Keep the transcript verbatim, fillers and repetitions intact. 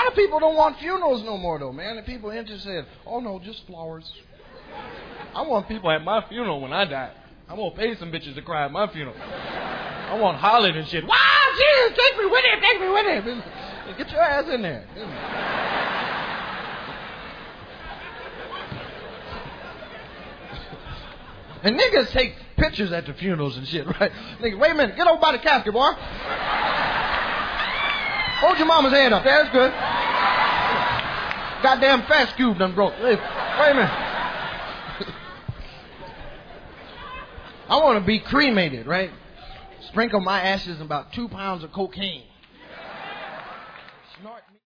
of people don't want funerals no more, though, man. And people interested, oh, no, just flowers. I want people at my funeral when I die. I'm going to pay some bitches to cry at my funeral. I want hollering and shit. Wow, Jesus, take me with him, take me with him. Get your ass in there. And niggas take pictures at the funerals and shit, right? Nigga, wait a minute. Get over by the casket, boy. Hold your mama's hand up. There, that's good. Goddamn fast cube done broke. Wait, wait a minute. I want to be cremated, right? Sprinkle my ashes in about two pounds of cocaine.